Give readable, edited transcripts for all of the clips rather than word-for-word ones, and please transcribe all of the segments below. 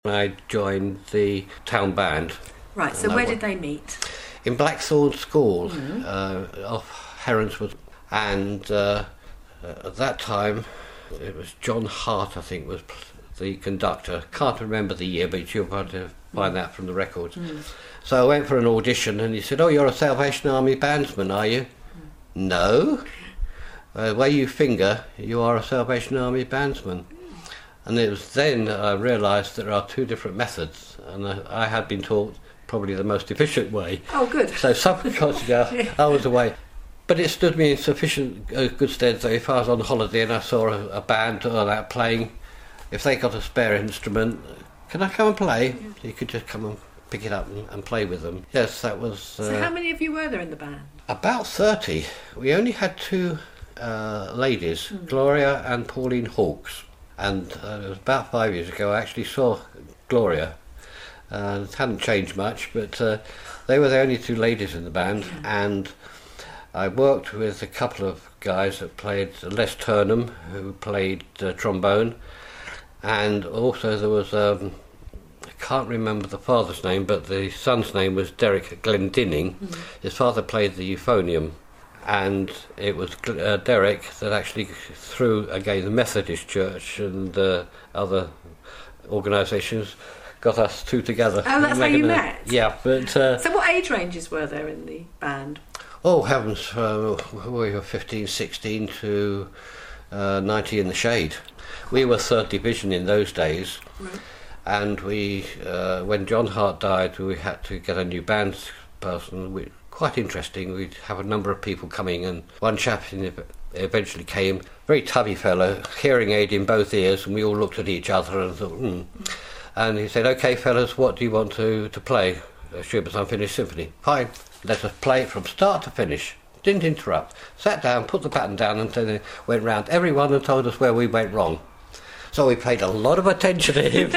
I joined the town band. Right, so where did they meet? In Blackthorn School, off Heronswood. And at that time, it was John Hart, I think, was the conductor. Can't remember the year, but you'll have to find that from the records. So I went for an audition, and he said, "Oh, you're a Salvation Army bandsman, are you?" "No. The way you finger, you are a Salvation Army bandsman." And it was then that I realised there are two different methods, and I had been taught probably the most efficient way. Oh, good. So subconsciously I was away. But it stood me in sufficient good stead that if I was on holiday and I saw a band or that playing, if they got a spare instrument, "Can I come and play?" You could just come and pick it up and play with them. Yes, that was... So how many of you were there in the band? About 30. We only had two ladies, Gloria and Pauline Hawkes. And it was about 5 years ago I actually saw Gloria. It hadn't changed much, but they were the only two ladies in the band. And I worked with a couple of guys that played, Les Turnham, who played trombone, and also there was, I can't remember the father's name, but the son's name was Derek Glendinning. His father played the euphonium, and it was Derek that actually, through again the Methodist Church and other organisations, got us two together. Oh, that's how you met? Yeah, but... So what age ranges were there in the band? Oh, heavens, we were 15, 16 to 90 in the shade. We were third division in those days, and we, when John Hart died, we had to get a new band person. Quite interesting, we'd have a number of people coming, and one chap eventually came, very tubby fellow, hearing aid in both ears, and we all looked at each other and thought, And he said, "Okay, fellas, what do you want to play?" Schubert's Unfinished Symphony. "Fine, let us play it from start to finish." Didn't interrupt. Sat down, put the baton down, and then went round everyone and told us where we went wrong. So we paid a lot of attention to him.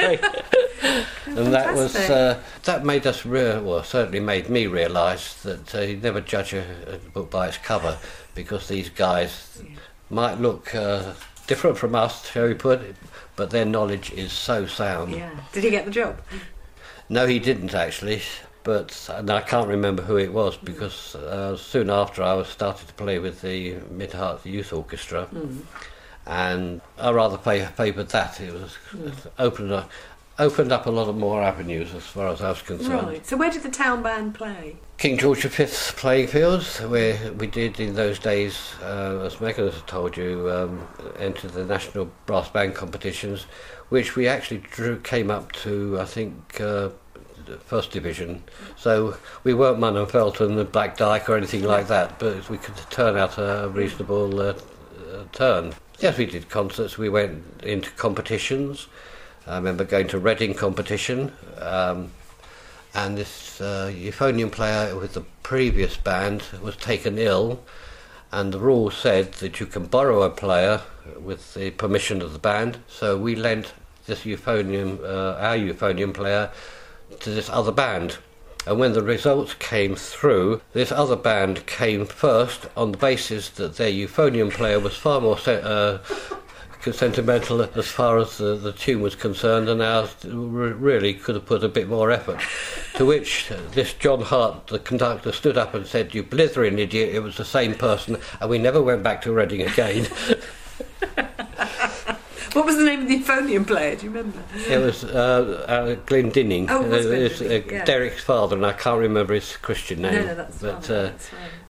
And that was that made us certainly made me realise that you never judge a book by its cover, because these guys might look different from us, shall we put it, but their knowledge is so sound. Yeah. Did he get the job? No, he didn't actually, and I can't remember who it was, because soon after I started to play with the Mid-Heart Youth Orchestra, and I rather favoured that. It was opened up a lot of more avenues as far as I was concerned. Right. So where did the town band play? King George V's playing fields, where we did in those days, as Megan has told you, enter the national brass band competitions, which we actually came up to, I think, first division. So we weren't Munham Felton and Black Dyke or anything like that, but we could turn out a reasonable turn. Yes, we did concerts, we went into competitions. I remember going to Reading competition, and this euphonium player with the previous band was taken ill, and the rule said that you can borrow a player with the permission of the band, so we lent this euphonium, our euphonium player, to this other band. And when the results came through, this other band came first on the basis that their euphonium player was far more sentimental as far as the tune was concerned, and ours really could have put a bit more effort. To which this John Hart, the conductor, stood up and said, "You blithering idiot, it was the same person," and we never went back to Reading again. What was the name of the euphonium player, do you remember? It was Glendinning. Oh, it was Glendinning, Derek's father, and I can't remember his Christian name. No, that's fine.